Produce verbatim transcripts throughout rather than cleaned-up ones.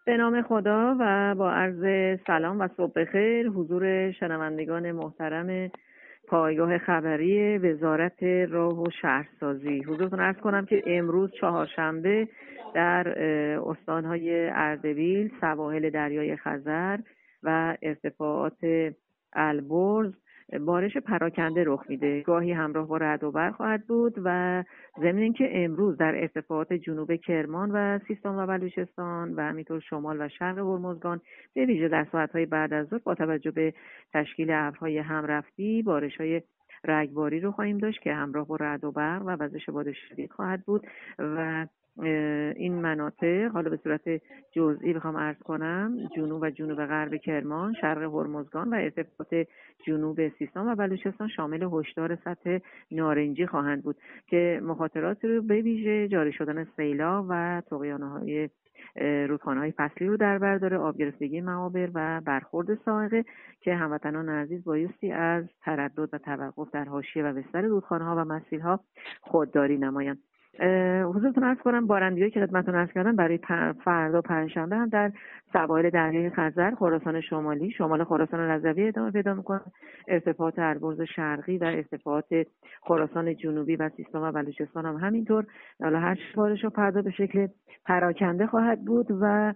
به نام خدا و با عرض سلام و صبح بخیر حضور شنوندگان محترم پایگاه خبری وزارت راه و شهرسازی. حضورتون عرض کنم که امروز چهارشنبه در استانهای اردبیل، سواحل دریای خزر و ارتفاعات البرز بارش پراکنده رخ میده. گاهی همراه با رعد و برق خواهد بود و ضمن اینکه امروز در ارتفاعات جنوب کرمان و سیستان و بلوچستان و همینطور شمال و شرق هرمزگان به ویژه در ساعت‌های بعد از ظهر با توجه به تشکیل ابرهای همرفتی بارش‌های رگباری رو خواهیم داشت که همراه با رعد و برق و وزش باد شدید خواهد بود و این مناطق، حالا به صورت جزئی بخوام عرض کنم، جنوب و جنوب غرب کرمان، شرق هرمزگان و ارتفاعات جنوب سیستان و بلوچستان شامل هشدار سطح نارنجی خواهند بود که مخاطرات رو به ویژه جاری شدن سیلاب و طغیان‌های رودخانه‌های فصلی رو در بر داره، آب گرفتگی معابر و برخورد صاعقه که هموطنان عزیز بایستی از تردد و توقف در حاشیه و بستر رودخانه‌ها و مسیرها خودداری نمایند. حضورتون عرض کنم بارندگی که خدمتتون عرض کردم برای فردا پنجشنبه هم در سواحل دریای خزر، خراسان شمالی، شمال خراسان رضوی ادامه پیدا می‌کنه. ارتفاعات البرز شرقی و ارتفاعات خراسان جنوبی و سیستان و بلوچستان هم همینطور. حالا هر بارش و فردا به شکل پراکنده خواهد بود و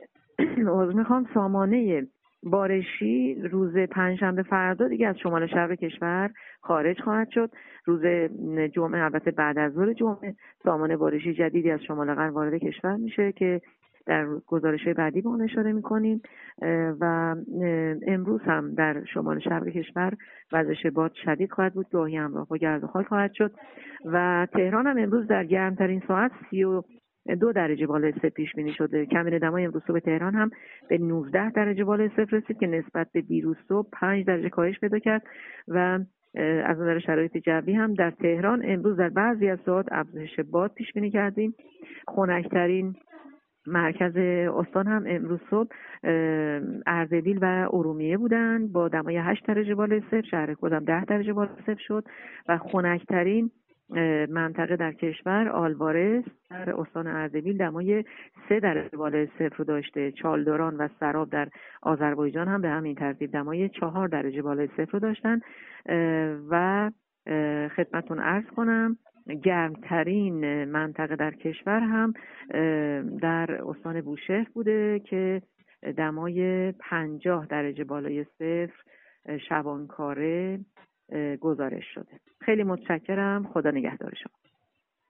عذر میخوام سامانه بارشی روز پنجشنبه فردا دیگه از شمال شرق کشور خارج خواهد شد. روز جمعه، البته بعد از ظهر جمعه، سامانه بارشی جدیدی از شمال غرب وارد کشور میشه که در گزارش‌های بعدی به اون اشاره می‌کنیم و امروز هم در شمال شرق کشور وزش باد شدید خواهد بود، گاهی همراه با گرد و خاک خواهد شد و تهران هم امروز در گرمترین ساعت سی و دو درجه بالای صفر پیش بینی شده. کمین دمای امروز صبح تهران هم به نوزده درجه بالای صفر رسید که نسبت به دیروز صبح پنج درجه کاهش پیدا کرد و از نظر شرایط جوی هم در تهران امروز در بعضی از ساعات افزایش باد پیش بینی کردیم. خنک‌ترین مرکز استان هم امروز صبح اردبیل و ارومیه بودند با دمای هشت درجه بالای صفر، شهرکود هم ده درجه بالای صفر شد و خنک‌ترین منطقه در کشور آلوارس در استان اردبیل دمای سه درجه بالای صفر رو داشته. چالدوران و سراب در آذربایجان هم به همین ترتیب دمای چهار درجه بالای صفر رو داشتن و خدمتتون عرض کنم گرمترین منطقه در کشور هم در استان بوشهر بوده که دمای پنجاه درجه بالای صفر شبانکاره گزارش شده. خیلی متشکرم. خدا نگهدار شما.